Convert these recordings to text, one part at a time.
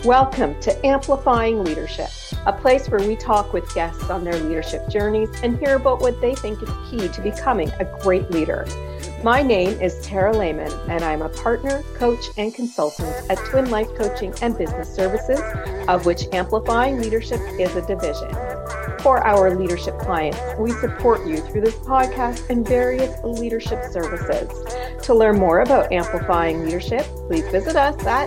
Welcome to Amplifying Leadership, a place where we talk with guests on their leadership journeys and hear about what they think is key to becoming a great leader. My name is Tara Lehman, and I'm a partner, coach, and consultant at Twin Life Coaching and Business Services, of which Amplifying Leadership is a division. For our leadership clients, we support you through this podcast and various leadership services. To learn more about Amplifying Leadership, please visit us at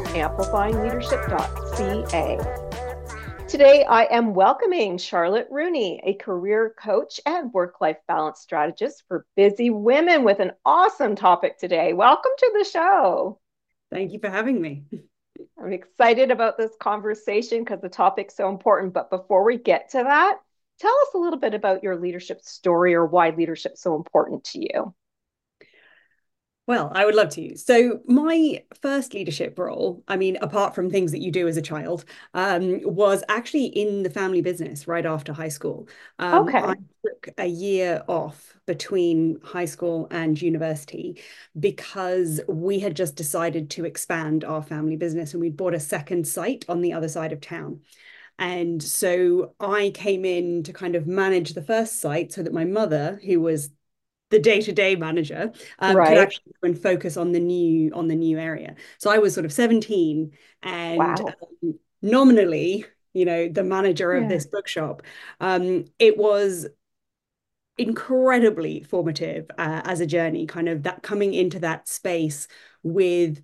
amplifyingleadership.ca. Today, I am welcoming Charlotte Rooney, a career coach and work-life balance strategist for busy women, with an awesome topic today. Welcome to the show. Thank you for having me. I'm excited about this conversation because the topic's so important. But before we get to that, tell us a little bit about your leadership story or why leadership is so important to you. Well, I would love to. So my first leadership role, apart from things that you do as a child, was actually in the family business right after high school. Okay. I took a year off between high school and university because we had just decided to expand our family business and we'd bought a second site on the other side of town. And so I came in to kind of manage the first site so that my mother, who was the day-to-day manager, could Right. actually go and focus on the new area. So I was sort of 17 and Wow. nominally, the manager of Yeah. this bookshop. It was incredibly formative as a journey, kind of that coming into that space with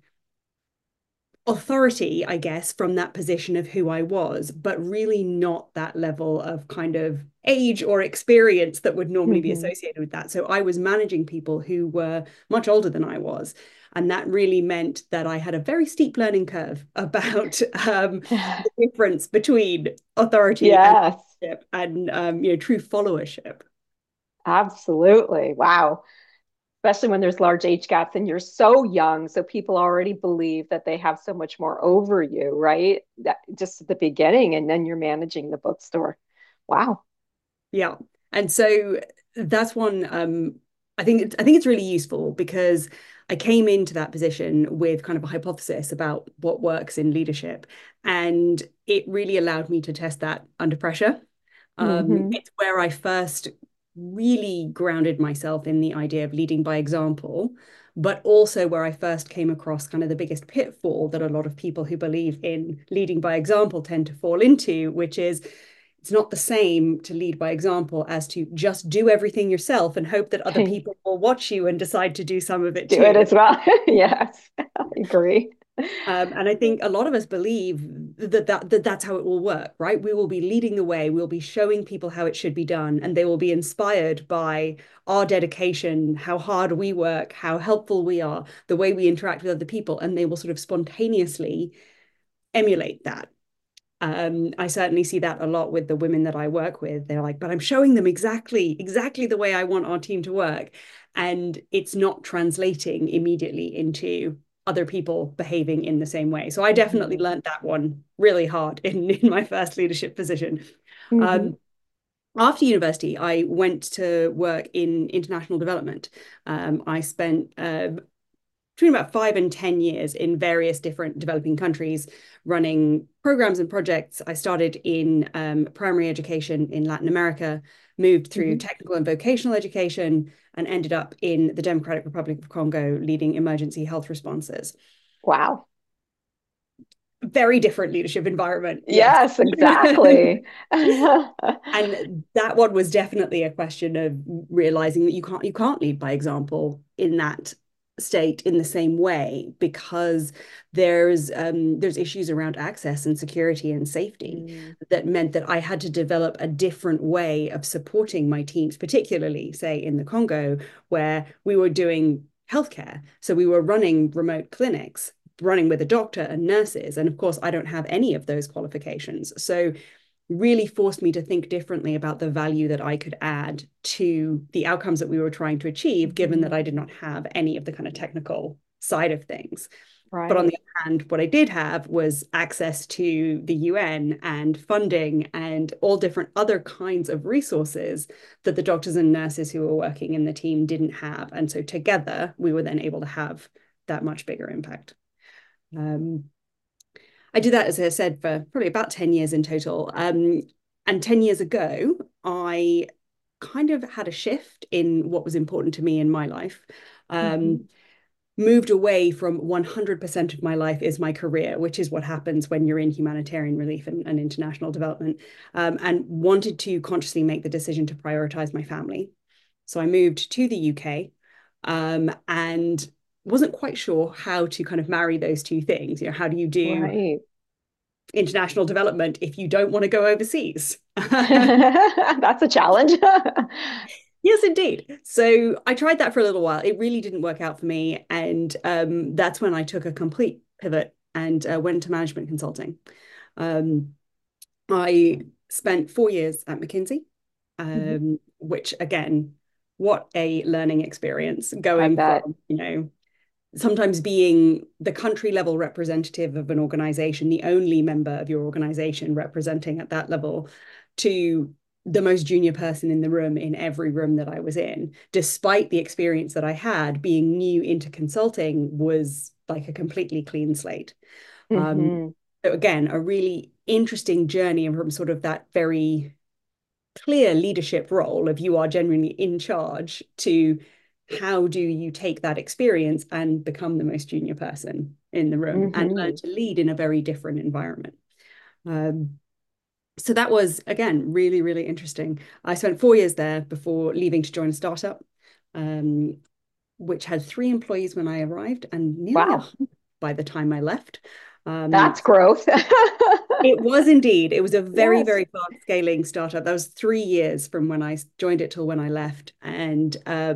authority, I guess, from that position of who I was, but really not that level of kind of age or experience that would normally be associated with that. So I was managing people who were much older than I was. And that really meant that I had a very steep learning curve about the difference between authority and Yes, leadership and true followership. absolutely. Wow. Especially when there's large age gaps and you're so young. So people already believe that they have so much more over you, right? That, just at the beginning, and then you're managing the bookstore. Wow. Yeah. And so that's one I think it's really useful because I came into that position with kind of a hypothesis about what works in leadership. And it really allowed me to test that under pressure. Mm-hmm. It's where I first really grounded myself in the idea of leading by example, but also where I first came across kind of the biggest pitfall that a lot of people who believe in leading by example tend to fall into, which is it's not the same to lead by example as to just do everything yourself and hope that other people will watch you and decide to do some of it Do it too. as well. Yes, I agree. And I think a lot of us believe that that's how it will work, right? We will be leading the way, we'll be showing people how it should be done, and they will be inspired by our dedication, how hard we work, how helpful we are, the way we interact with other people, and they will sort of spontaneously emulate that. I certainly see that a lot with the women that I work with. They're like, but I'm showing them exactly the way I want our team to work. And it's not translating immediately into other people behaving in the same way. So I definitely Mm-hmm. learned that one really hard in my first leadership position. Mm-hmm. Um, After university, I went to work in international development. I spent between about 5 and 10 years in various different developing countries running programs and projects. I started in primary education in Latin America, moved through Mm-hmm. technical and vocational education, and ended up in the Democratic Republic of Congo leading emergency health responses. Wow. Very different leadership environment, yes. Yes, exactly. And that one was definitely a question of realizing that you can't lead by example in that state in the same way because there's issues around access and security and safety Mm. that meant that I had to develop a different way of supporting my teams, particularly say in the Congo where we were doing healthcare. So we were running remote clinics, running with a doctor and nurses. And of course, I don't have any of those qualifications. So really forced me to think differently about the value that I could add to the outcomes that we were trying to achieve, given that I Mhm. did not have any of the kind of technical side of things. But on the Right. other hand, what I did have was access to the UN and funding and all different other kinds of resources that the doctors and nurses who were working in the team didn't have. And so together, we were then able to have that much bigger impact. Um, I did that, as I said, for probably about 10 years in total. And 10 years ago, I kind of had a shift in what was important to me in my life. Mm-hmm. Moved away from 100% of my life is my career, which is what happens when you're in humanitarian relief and international development, and wanted to consciously make the decision to prioritize my family. So I moved to the UK, and wasn't quite sure how to kind of marry those two things. How do you do Right. international development if you don't want to go overseas? That's a challenge. Yes, indeed. So I tried that for a little while. It really didn't work out for me. And that's when I took a complete pivot and went into management consulting. Um, I spent 4 years at McKinsey, Mhm. which again, what a learning experience I going bet. from, sometimes being the country level representative of an organization, the only member of your organization representing at that level, to the most junior person in the room in every room that I was in, despite the experience that I had, being new into consulting was like a completely clean slate. Um, Hmm. so again, a really interesting journey from sort of that very clear leadership role of you are genuinely in charge to how do you take that experience and become the most junior person in the room and learn Hmm. to lead in a very different environment. Um, so that was, again, really, really interesting. I spent 4 years there before leaving to join a startup, um, which had 3 employees when I arrived and nearly Wow. 100 by the time I left. Um, That's growth. it was indeed. It was a very, Yes. very fast scaling startup. That was 3 years from when I joined it till when I left. And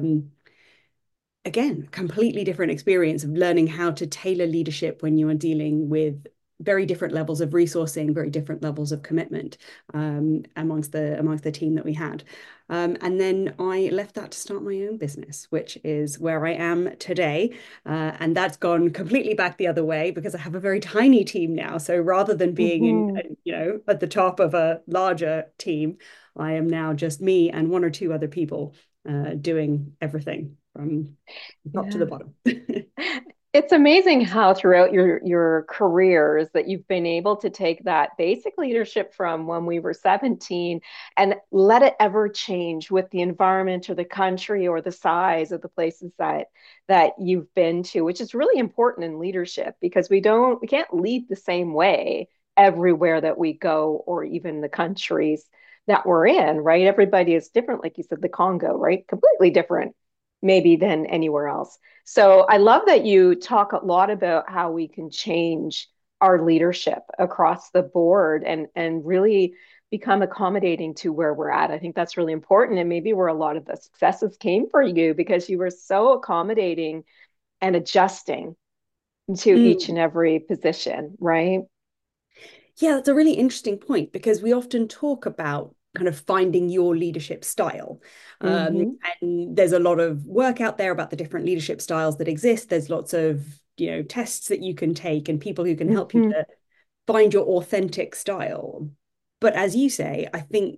again, completely different experience of learning how to tailor leadership when you are dealing with very different levels of resourcing, very different levels of commitment, amongst the team that we had. And then I left that to start my own business, which is where I am today. And that's gone completely back the other way because I have a very tiny team now. So rather than being Hmm. at the top of a larger team, I am now just me and one or two other people, doing everything from top to the Yeah. bottom. It's amazing how throughout your careers that you've been able to take that basic leadership from when we were 17 and let it ever change with the environment or the country or the size of the places that you've been to, which is really important in leadership because we can't lead the same way everywhere that we go or even the countries that we're in, right? Everybody is different, like you said, the Congo, right? Completely different maybe than anywhere else. So I love that you talk a lot about how we can change our leadership across the board and really become accommodating to where we're at. I think that's really important and maybe where a lot of the successes came for you because you were so accommodating and adjusting to each Mm. and every position, right? Yeah, that's a really interesting point because we often talk about kind of finding your leadership style. Mm-hmm. And there's a lot of work out there about the different leadership styles that exist. There's lots of, tests that you can take and people who can help you Mm-hmm. to find your authentic style. But as you say, I think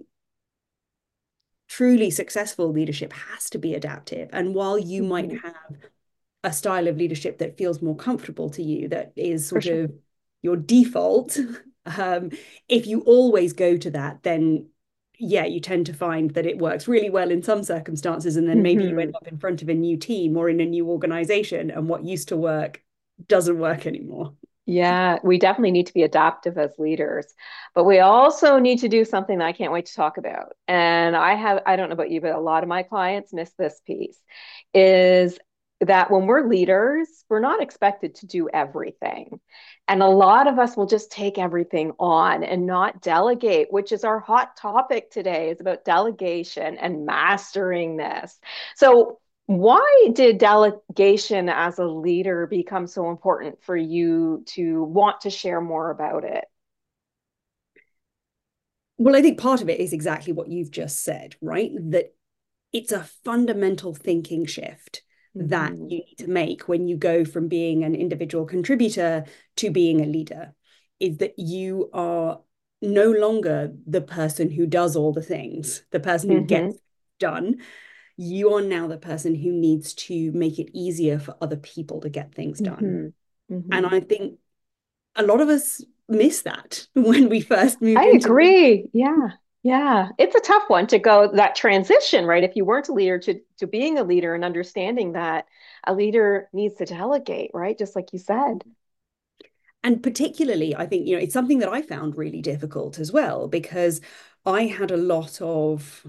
truly successful leadership has to be adaptive. And while you might Mm-hmm. have a style of leadership that feels more comfortable to you, that is For sort sure. of your default, um, if you always go to that, then yeah, you tend to find that it works really well in some circumstances. And then maybe you end Mm-hmm. up in front of a new team or in a new organization, and what used to work doesn't work anymore. Yeah, we definitely need to be adaptive as leaders, but we also need to do something that I can't wait to talk about. And I don't know about you, but a lot of my clients miss this piece is that when we're leaders, we're not expected to do everything. And a lot of us will just take everything on and not delegate, which is our hot topic today, is about delegation and mastering this. So why did delegation as a leader become so important for you to want to share more about it? Well, I think part of it is exactly what you've just said, right? That it's a fundamental thinking shift that Hmm. you need to make when you go from being an individual contributor to being a leader, is that you are no longer the person who does all the things, the person who Hmm. gets done. You are now the person who needs to make it easier for other people to get things done. Hmm. And Hmm. I think a lot of us miss that when we first move I into leadership. agree. Yeah. Yeah. It's a tough one to go that transition, right? If you weren't a leader to being a leader and understanding that a leader needs to delegate, right? Just like you said. And particularly, I think, it's something that I found really difficult as well, because I had a lot of,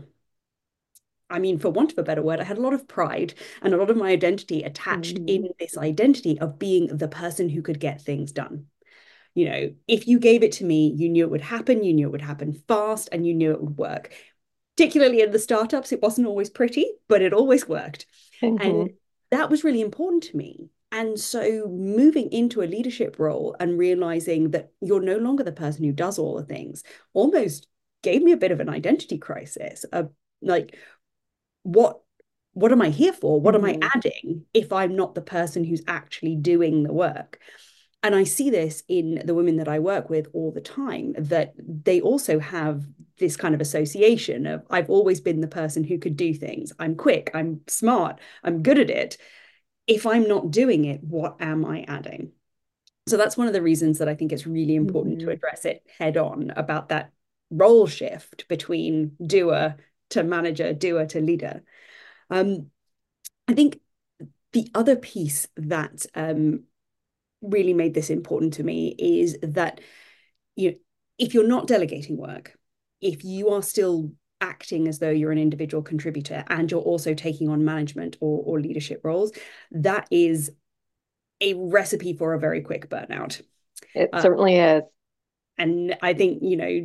I mean, for want of a better word, I had a lot of pride and a lot of my identity attached Mhm. in this identity of being the person who could get things done. If you gave it to me, you knew it would happen, you knew it would happen fast, and you knew it would work. Particularly in the startups, it wasn't always pretty, but it always worked. And Mhm. that was really important to me. And so moving into a leadership role and realizing that you're no longer the person who does all the things almost gave me a bit of an identity crisis of like, what what am I here for? What am I Mhm. adding if I'm not the person who's actually doing the work? And I see this in the women that I work with all the time, that they also have this kind of association of, I've always been the person who could do things. I'm quick, I'm smart, I'm good at it. If I'm not doing it, what am I adding? So that's one of the reasons that I think it's really important to Mhm. address it head on, about that role shift between doer to manager, doer to leader. Um, I think the other piece that really made this important to me is that, you know, if you're not delegating work, if you are still acting as though you're an individual contributor and you're also taking on management or leadership roles, that is a recipe for a very quick burnout. It Uh, certainly is. and I think,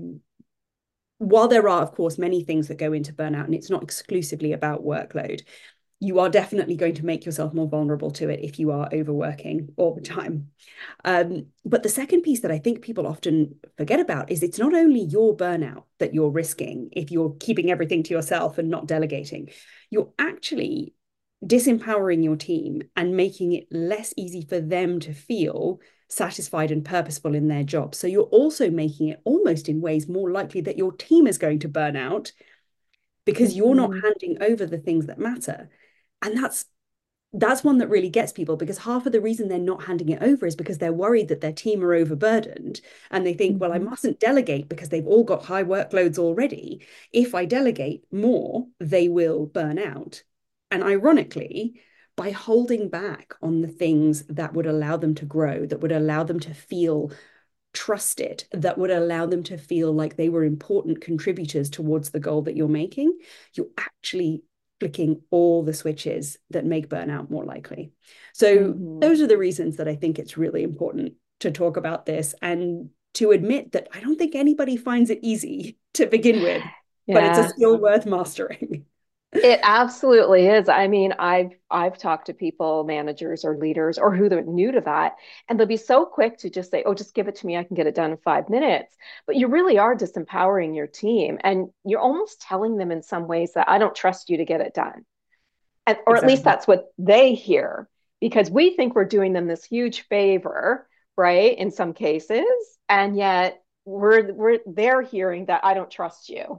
while there are, of course, many things that go into burnout, and it's not exclusively about workload, you are definitely going to make yourself more vulnerable to it if you are overworking all the time. But the second piece that I think people often forget about is it's not only your burnout that you're risking if you're keeping everything to yourself and not delegating, you're actually disempowering your team and making it less easy for them to feel satisfied and purposeful in their job. So you're also making it almost in ways more likely that your team is going to burn out because you're not Mhm. handing over the things that matter. And that's one that really gets people, because half of the reason they're not handing it over is because they're worried that their team are overburdened, and they think, well, I Mhm. mustn't delegate because they've all got high workloads already. If I delegate more, they will burn out. And ironically, by holding back on the things that would allow them to grow, that would allow them to feel trusted, that would allow them to feel like they were important contributors towards the goal that you're making, you're actually flicking all the switches that make burnout more likely. So Mhm. those are the reasons that I think it's really important to talk about this and to admit that I don't think anybody finds it easy to begin with, but it's a Yeah. skill worth mastering. It absolutely is. I mean, I've talked to people, managers or leaders or who they're new to that, and they'll be so quick to just say, "Oh, just give it to me. I can get it done in 5 minutes." But you really are disempowering your team, and you're almost telling them in some ways that I don't trust you to get it done. And, or at least Exactly. that's what they hear, because we think we're doing them this huge favor, right? In some cases, and yet we're they're hearing that I don't trust you,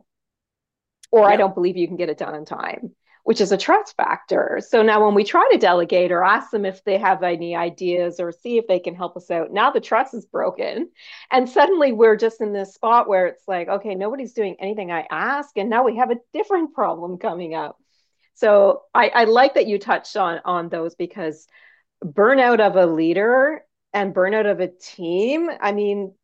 or I Yep. don't believe you can get it done in time, which is a trust factor. So now when we try to delegate or ask them if they have any ideas or see if they can help us out, now the trust is broken. And suddenly we're just in this spot where it's like, okay, nobody's doing anything I ask. And now we have a different problem coming up. So I like that you touched on those, because burnout of a leader and burnout of a team, I mean,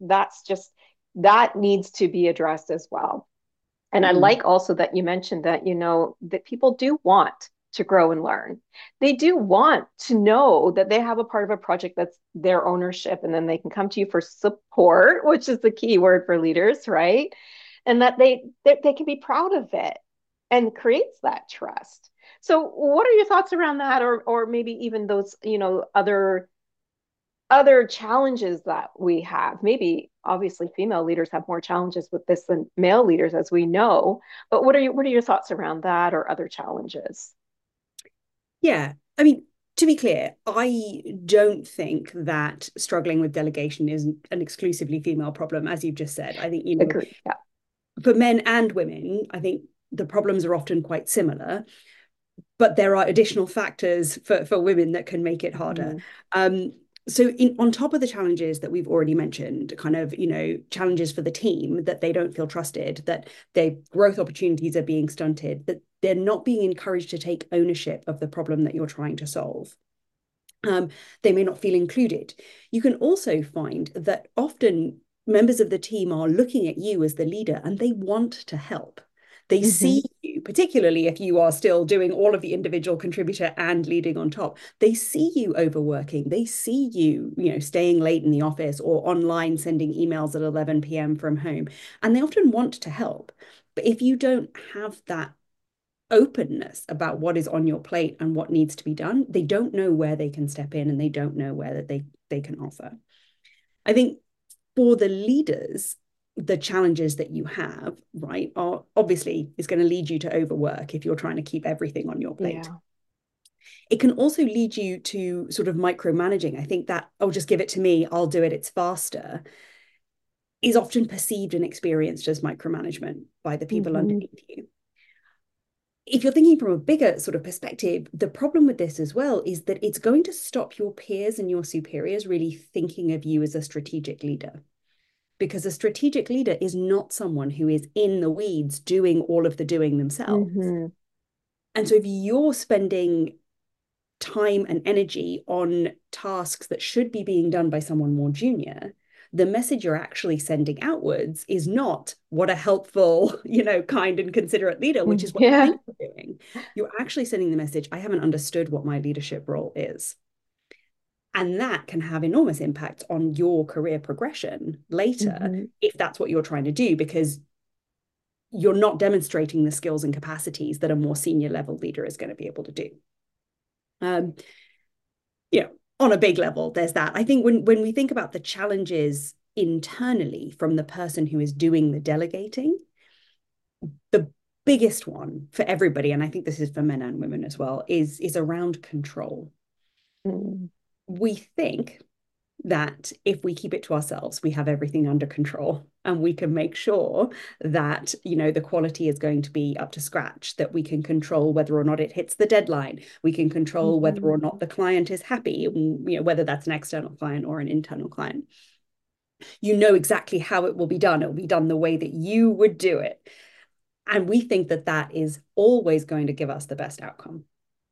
that needs to be addressed as well. And I Mm. like also that you mentioned that, that people do want to grow and learn. They do want to know that they have a part of a project that's their ownership, and then they can come to you for support, which is the key word for leaders, right? And that they can be proud of it and creates that trust. So what are your thoughts around that, or maybe even those, other challenges that we have? Maybe obviously female leaders have more challenges with this than male leaders, as we know. But what are your thoughts around that or other challenges? Yeah. I mean, to be clear, I don't think that struggling with delegation is an exclusively female problem, as you've just said. I think, Agree. Yeah. for men and women, I think the problems are often quite similar, but there are additional factors for women that can make it harder. Mm-hmm. Um, On top of the challenges that we've already mentioned, kind of, challenges for the team, that they don't feel trusted, that their growth opportunities are being stunted, that they're not being encouraged to take ownership of the problem that you're trying to solve. They may not feel included. You can also find that often members of the team are looking at you as the leader and they want to help. They see you, particularly if you are still doing all of the individual contributor and leading on top. They see you overworking. They see you, staying late in the office or online sending emails at 11 p.m. from home. And they often want to help. But if you don't have that openness about what is on your plate and what needs to be done, they don't know where they can step in and they don't know where that they can offer. I think for the leaders, the challenges that you have, right, are obviously is going to lead you to overwork if you're trying to keep everything on your plate. Yeah. It can also lead you to sort of micromanaging. I think that, oh, just give it to me, I'll do it, it's faster, is often perceived and experienced as micromanagement by the people underneath you. If you're thinking from a bigger sort of perspective, the problem with this as well is that it's going to stop your peers and your superiors really thinking of you as a strategic leader. Because a strategic leader is not someone who is in the weeds doing all of the doing themselves. And so if you're spending time and energy on tasks that should be being done by someone more junior, the message you're actually sending outwards is not what a helpful, kind and considerate leader, which is what you think you're doing. You're actually sending the message, I haven't understood what my leadership role is. And that can have enormous impact on your career progression later, if that's what you're trying to do, because you're not demonstrating the skills and capacities that a more senior level leader is going to be able to do. On a big level, there's that. I think when we think about the challenges internally from the person who is doing the delegating, the biggest one for everybody, and I think this is for men and women as well, is around control. We think that if we keep it to ourselves, we have everything under control and we can make sure that, the quality is going to be up to scratch, that we can control whether or not it hits the deadline. We can control whether or not the client is happy, whether that's an external client or an internal client. You know exactly how it will be done. It will be done the way that you would do it. And we think that that is always going to give us the best outcome.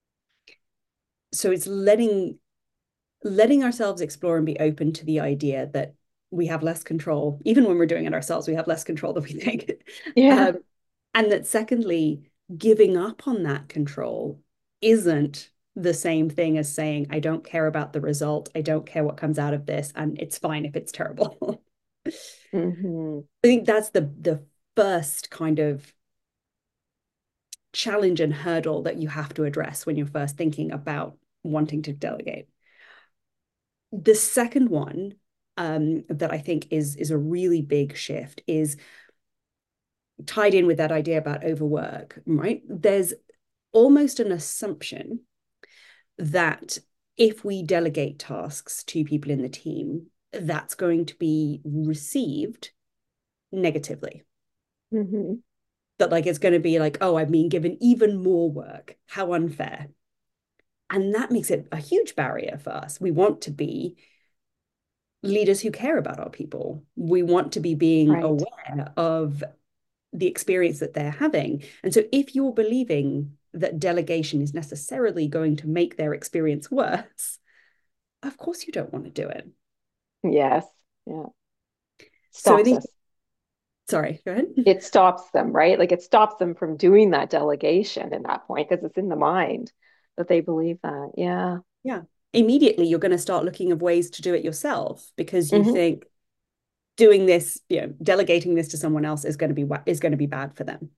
So it's letting ourselves explore and be open to the idea that we have less control. Even when we're doing it ourselves, we have less control than we think. And that secondly, giving up on that control isn't the same thing as saying, I don't care about the result. I don't care what comes out of this. And it's fine if it's terrible. I think that's the first kind of challenge and hurdle that you have to address when you're first thinking about wanting to delegate. The second one that I think is a really big shift is tied in with that idea about overwork, right? There's almost an assumption that if we delegate tasks to people in the team, that's going to be received negatively. That it's going to be like, oh, I'm being given even more work. How unfair. And that makes it a huge barrier for us. We want to be leaders who care about our people. We want to be being aware of the experience that they're having. And so if you're believing that delegation is necessarily going to make their experience worse, of course you don't want to do it. Yes. Yeah. Stops us. Sorry, go ahead. It stops them, right? It stops them from doing that delegation in that point because it's in the mind that they believe that. Yeah. Yeah. Immediately, you're going to start looking of ways to do it yourself because you think doing this, delegating this to someone else is going to be bad for them.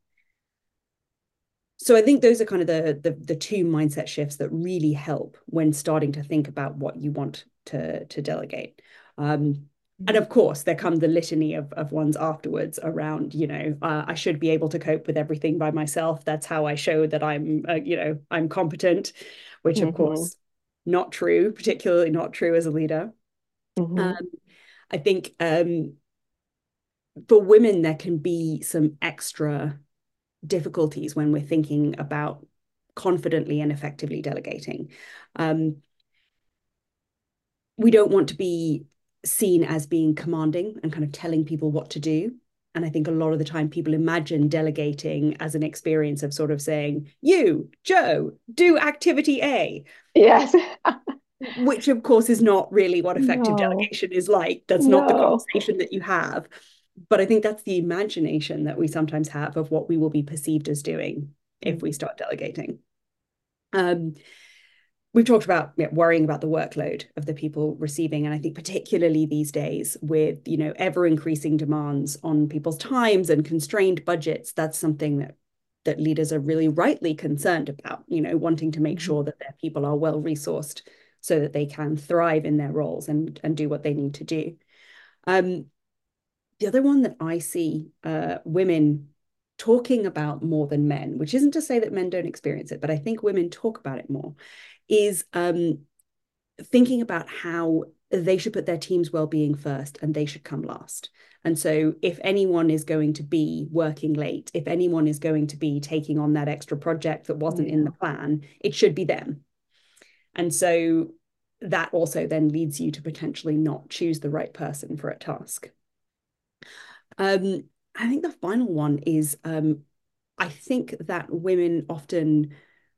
So I think those are kind of the two mindset shifts that really help when starting to think about what you want to delegate. And of course, there come the litany of ones afterwards around, I should be able to cope with everything by myself. That's how I show that I'm, I'm competent, which of course, not true, particularly not true as a leader. I think for women, there can be some extra difficulties when we're thinking about confidently and effectively delegating. we don't want to be seen as being commanding and kind of telling people what to do. And I think a lot of the time people imagine delegating as an experience of sort of saying, you, Joe, do activity A. Yes. Which of course is not really what effective No, delegation is like. That's not the no. conversation that you have. But I think that's the imagination that we sometimes have of what we will be perceived as doing if we start delegating. We've talked about worrying about the workload of the people receiving, and I think particularly these days with ever increasing demands on people's times and constrained budgets, that's something that leaders are really rightly concerned about, wanting to make sure that their people are well resourced so that they can thrive in their roles and do what they need to do. The other one that I see women talking about more than men, which isn't to say that men don't experience it, but I think women talk about it more, is thinking about how they should put their team's well-being first and they should come last. And so if anyone is going to be working late, if anyone is going to be taking on that extra project that wasn't in the plan, it should be them. And so that also then leads you to potentially not choose the right person for a task. I think the final one is I think that women often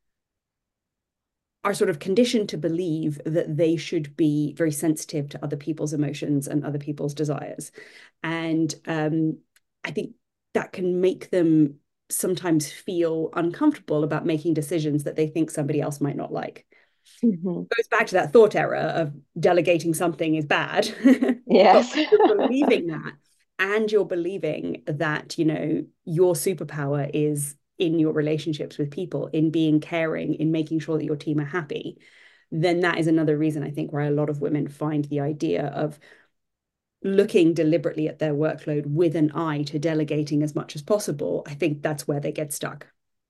are sort of conditioned to believe that they should be very sensitive to other people's emotions and other people's desires. And I think that can make them sometimes feel uncomfortable about making decisions that they think somebody else might not like. Goes back to that thought error of delegating something is bad. But Yes. you're believing that, and you're believing that, your superpower is in your relationships with people, in being caring, in making sure that your team are happy, then that is another reason I think why a lot of women find the idea of looking deliberately at their workload with an eye to delegating as much as possible. I think that's where they get stuck.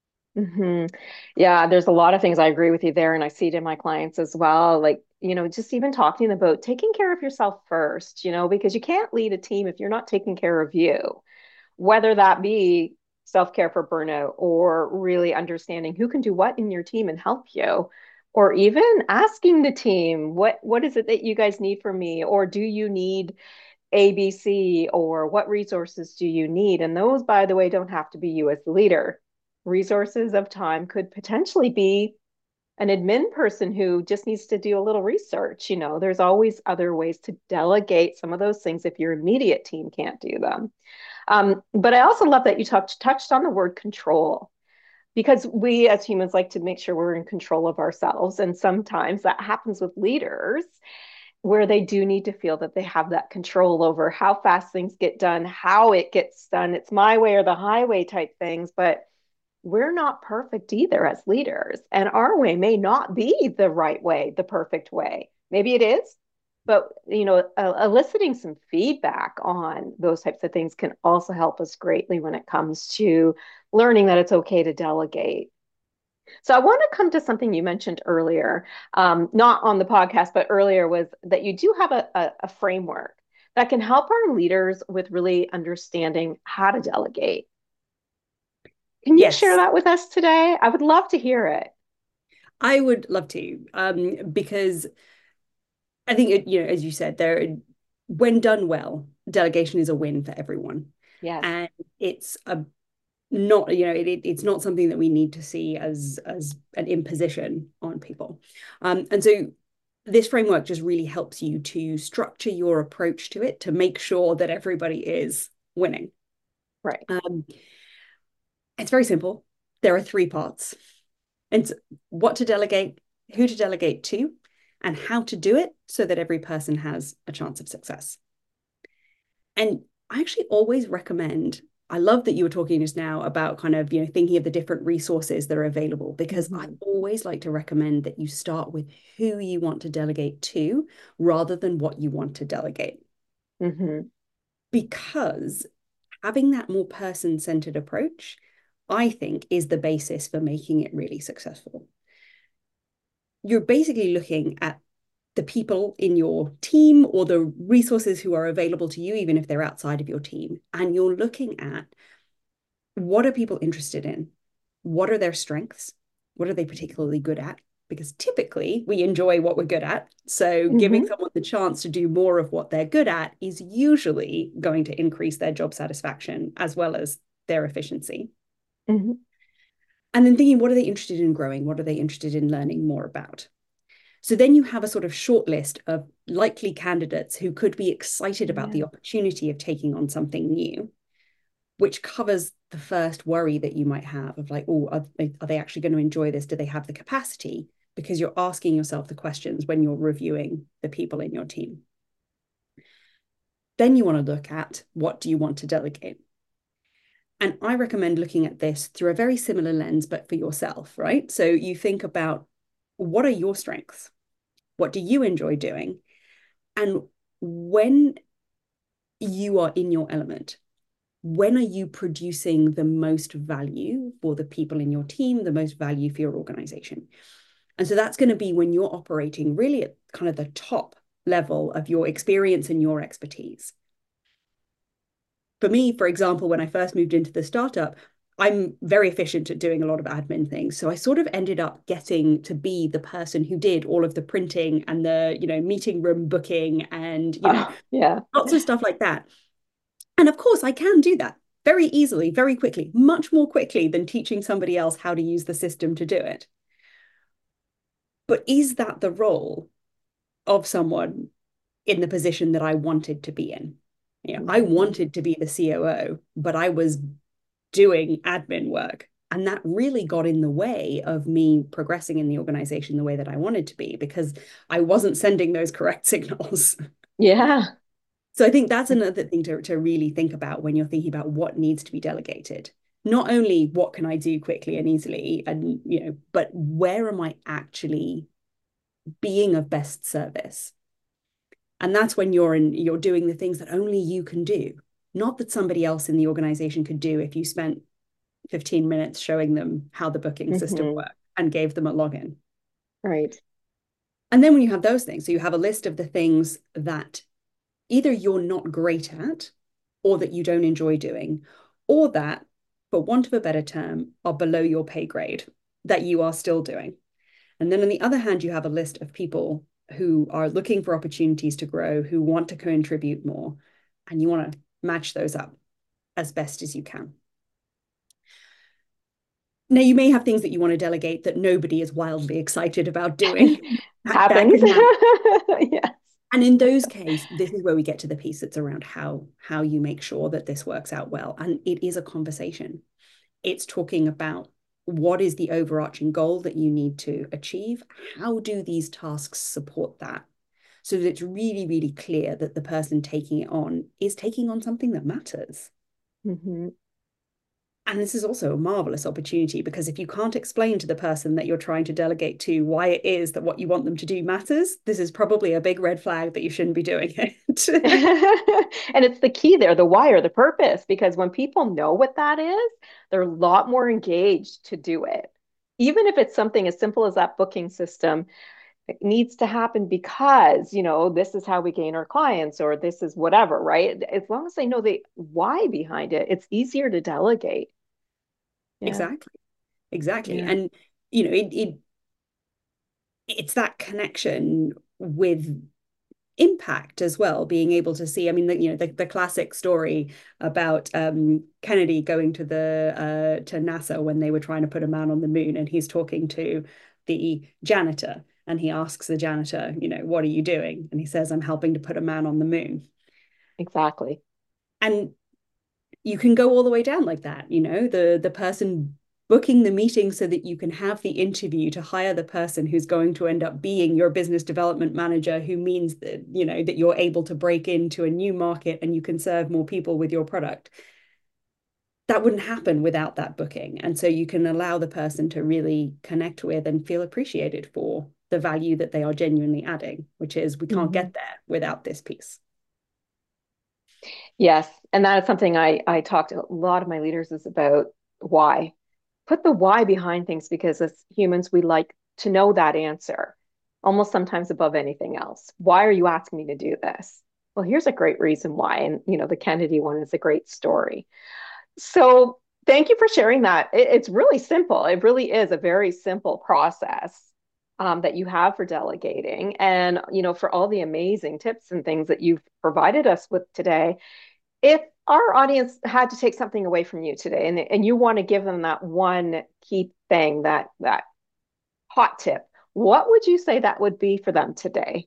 Yeah, there's a lot of things I agree with you there, and I see it in my clients as well. Like, just even talking about taking care of yourself first, because you can't lead a team if you're not taking care of you, whether that be self-care for burnout or really understanding who can do what in your team and help you, or even asking the team, what is it that you guys need from me? Or do you need ABC, or what resources do you need? And those, by the way, don't have to be you as the leader. Resources of time could potentially be an admin person who just needs to do a little research. There's always other ways to delegate some of those things if your immediate team can't do them. But I also love that you touched on the word control, because we as humans like to make sure we're in control of ourselves. And sometimes that happens with leaders where they do need to feel that they have that control over how fast things get done, how it gets done. It's my way or the highway type things. But we're not perfect either as leaders. And our way may not be the right way, the perfect way. Maybe it is, but eliciting some feedback on those types of things can also help us greatly when it comes to learning that it's okay to delegate. So I want to come to something you mentioned earlier, not on the podcast, but earlier, was that you do have a framework that can help our leaders with really understanding how to delegate. Can you share Yes, that with us today? I would love to hear it. I would love to, because I think, as you said, when done well, delegation is a win for everyone. Yes. And it's not, it's not something that we need to see as an imposition on people. And so this framework just really helps you to structure your approach to it to make sure that everybody is winning. Right. It's very simple. There are 3 parts. And what to delegate, who to delegate to, and how to do it so that every person has a chance of success. And I actually always recommend, I love that you were talking just now about kind of, thinking of the different resources that are available, because I always like to recommend that you start with who you want to delegate to rather than what you want to delegate. Because having that more person-centered approach, I think, is the basis for making it really successful. You're basically looking at the people in your team or the resources who are available to you, even if they're outside of your team. And you're looking at, what are people interested in? What are their strengths? What are they particularly good at? because typically we enjoy what we're good at. So giving Hmm. someone the chance to do more of what they're good at is usually going to increase their job satisfaction as well as their efficiency. Hmm. And then thinking, what are they interested in growing? What are they interested in learning more about? So then you have a sort of short list of likely candidates who could be excited about Yeah. the opportunity of taking on something new, which covers the first worry that you might have of like, oh, are they actually going to enjoy this? Do they have the capacity? Because you're asking yourself the questions when you're reviewing the people in your team. Then you want to look at, what do you want to delegate? And I recommend looking at this through a very similar lens, but for yourself, right? So you think about, what are your strengths? What do you enjoy doing? And when you are in your element, when are you producing the most value for the people in your team, the most value for your organization? And so that's going to be when you're operating really at kind of the top level of your experience and your expertise. For me, for example, when I first moved into the startup, I'm very efficient at doing a lot of admin things. So I sort of ended up getting to be the person who did all of the printing and the, meeting room booking and, Oh, yeah. lots of stuff like that. And of course, I can do that very easily, very quickly, much more quickly than teaching somebody else how to use the system to do it. But is that the role of someone in the position that I wanted to be in? I Hmm. wanted to be the COO, but I was doing admin work. And that really got in the way of me progressing in the organization the way that I wanted to be, because I wasn't sending those correct signals. Yeah. So I think that's another thing to really think about when you're thinking about what needs to be delegated. Not only what can I do quickly and easily, and but where am I actually being of best service? And that's when you're doing the things that only you can do, not that somebody else in the organization could do if you spent 15 minutes showing them how the booking system Hmm. worked and gave them a login. Right. And then when you have those things, so you have a list of the things that either you're not great at, or that you don't enjoy doing, or that, for want of a better term, are below your pay grade that you are still doing. And then on the other hand, you have a list of people who are looking for opportunities to grow, who want to contribute more, and you want to match those up as best as you can. Now, you may have things that you want to delegate that nobody is wildly excited about doing. That Happens. can happen. Yeah. And in those cases, this is where we get to the piece that's around how you make sure that this works out well. And it is a conversation. It's talking about, what is the overarching goal that you need to achieve? How do these tasks support that? So that it's really, really clear that the person taking it on is taking on something that matters. Hmm. And this is also a marvelous opportunity, because if you can't explain to the person that you're trying to delegate to why it is that what you want them to do matters, this is probably a big red flag that you shouldn't be doing it. And it's the key there, the why or the purpose, because when people know what that is, they're a lot more engaged to do it. Even if it's something as simple as that booking system, it needs to happen because, this is how we gain our clients or this is whatever, right? As long as they know the why behind it, it's easier to delegate. Yeah. Exactly. Exactly. Yeah. And it's that connection with impact as well, being able to see, I mean, the classic story about Kennedy going to NASA when they were trying to put a man on the moon, and he's talking to the janitor, and he asks the janitor, what are you doing? And he says, I'm helping to put a man on the moon. Exactly. And you can go all the way down like that, the person booking the meeting so that you can have the interview to hire the person who's going to end up being your business development manager, who means that that you're able to break into a new market and you can serve more people with your product. That wouldn't happen without that booking. And so you can allow the person to really connect with and feel appreciated for the value that they are genuinely adding, which is, we can't Hmm. get there without this piece. Yes. And that is something I talk to a lot of my leaders is about why. Put the why behind things because as humans, we like to know that answer almost sometimes above anything else. Why are you asking me to do this? Well, here's a great reason why. And, the Kennedy one is a great story. So thank you for sharing that. It's really simple. It really is a very simple process. that you have for delegating, and for all the amazing tips and things that you've provided us with today. If our audience had to take something away from you today, and you want to give them that one key thing, that hot tip, what would you say that would be for them today?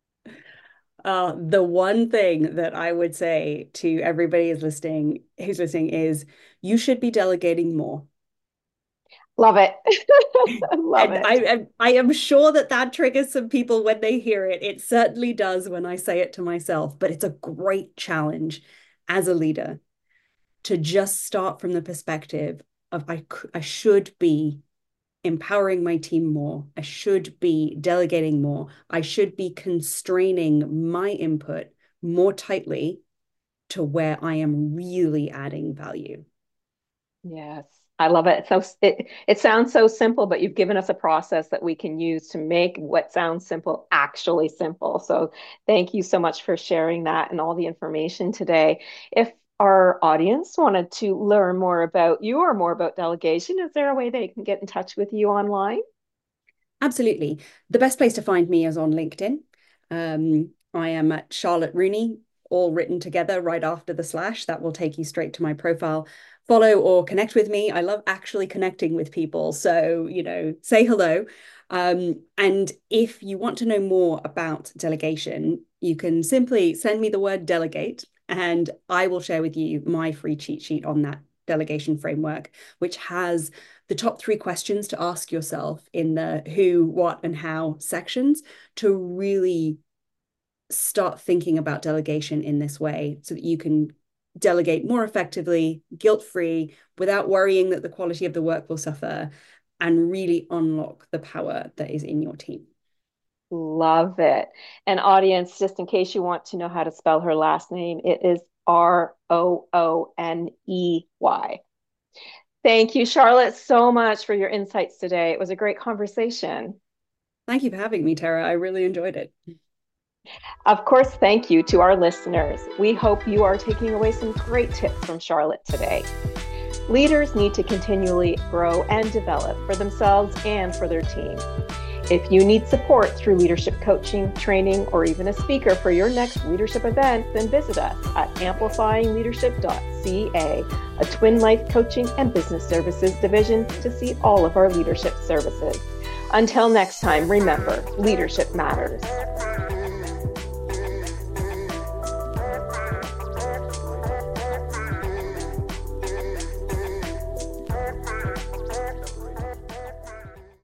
The one thing that I would say to everybody who's listening is you should be delegating more. Love it. Love And it. I am sure that that triggers some people when they hear it. It certainly does when I say it to myself, but it's a great challenge as a leader to just start from the perspective of I should be empowering my team more. I should be delegating more. I should be constraining my input more tightly to where I am really adding value. Yes, I love it. So it sounds so simple, but you've given us a process that we can use to make what sounds simple actually simple. So thank you so much for sharing that and all the information today. If our audience wanted to learn more about you or more about delegation, is there a way they can get in touch with you online? Absolutely. The best place to find me is on LinkedIn. I am at Charlotte Rooney, all written together right after the slash. That will take you straight to my profile. Follow or connect with me. I love actually connecting with people. So, say hello. And if you want to know more about delegation, you can simply send me the word delegate, and I will share with you my free cheat sheet on that delegation framework, which has the top 3 questions to ask yourself in the who, what, and how sections to really start thinking about delegation in this way so that you can delegate more effectively, guilt-free, without worrying that the quality of the work will suffer, and really unlock the power that is in your team. Love it. And audience, just in case you want to know how to spell her last name, it is Rooney. Thank you, Charlotte, so much for your insights today. It was a great conversation. Thank you for having me, Tara. I really enjoyed it. Of course, thank you to our listeners. We hope you are taking away some great tips from Charlotte today. Leaders need to continually grow and develop for themselves and for their team. If you need support through leadership coaching, training, or even a speaker for your next leadership event, then visit us at amplifyingleadership.ca, a Twin Life coaching and business services division, to see all of our leadership services. Until next time, remember, leadership matters.